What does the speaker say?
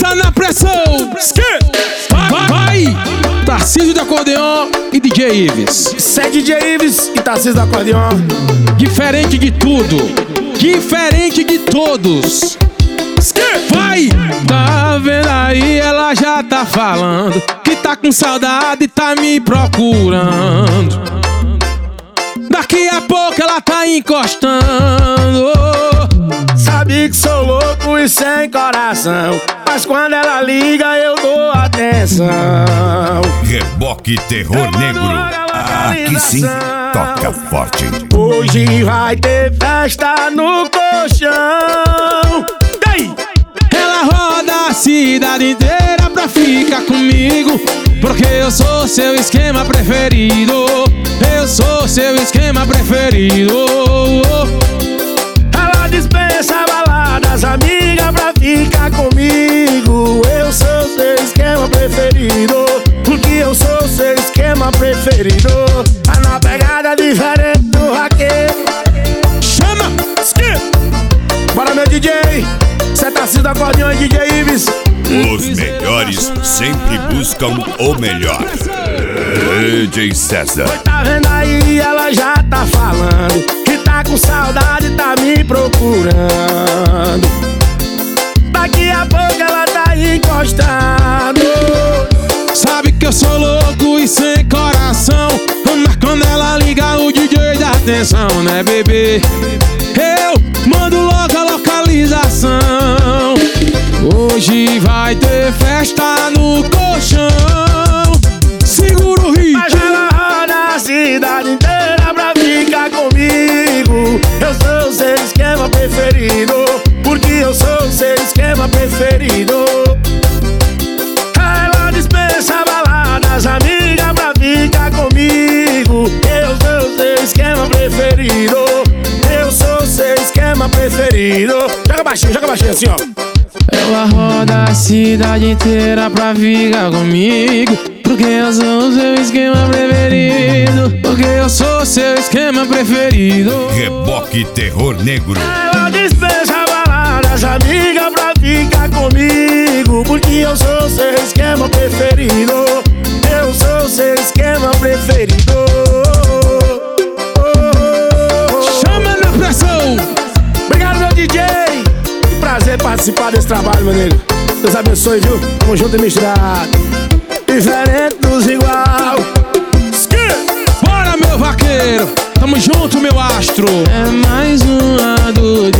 Chama na pressão. Vai! Tarcísio do acordeon e DJ Ives. Isso é DJ Ives e Tarcísio do acordeon. Diferente de tudo, diferente de todos. Vai! Tá vendo aí, ela já tá falando que tá com saudade e tá me procurando. Daqui a pouco ela tá encostando. Sabe que sou louco e sem coração, mas quando ela liga eu dou atenção. Reboque Terror Negro. Aqui sim, toca forte. Hoje vai ter festa no colchão. Ei! Ela roda a cidade inteira pra ficar comigo, porque eu sou seu esquema preferido. Eu sou seu esquema preferido. Ela dispensa baladas, amiga, pra ficar comigo. Eu sou seu esquema preferido, porque eu sou seu esquema preferido. Tá na pegada diferente do vaqueiro. Chama! Bora, meu DJ. Cê tá Tarcísio do acordeon e DJ Ives. Os melhores sempre buscam o melhor. DJ César. Tá vendo aí, ela já tá falando que tá com saudade, tá me procurando. Daqui a pouco ela tá encostando. Sabe que eu sou louco e sem coração, mas quando ela liga o DJ dá atenção, né, bebê? Eu mando logo a localização. Hoje vai ter festa no colchão. Segura o ritmo. Mas ela roda a cidade inteira pra ficar comigo. Eu sou seu esquema preferido, porque eu sou seu esquema preferido. Ela dispensa baladas, amiga, pra ficar comigo. Eu sou seu esquema preferido. Eu sou seu esquema preferido. Joga baixinho assim, ó. Ela roda a cidade inteira pra ficar comigo, porque eu sou o seu esquema preferido. Porque eu sou seu esquema preferido. Reboque Terror Negro. Ela dispensa baladas, amiga, pra ficar comigo, porque eu sou seu esquema preferido. Eu sou seu esquema preferido. Chama na pressão. Obrigado, meu DJ. Que prazer participar desse trabalho, meu nego. Deus abençoe, viu? Tamo junto e misturado. Diferente dos igual. Bora, meu vaqueiro. Tamo junto, meu astro. É mais uma do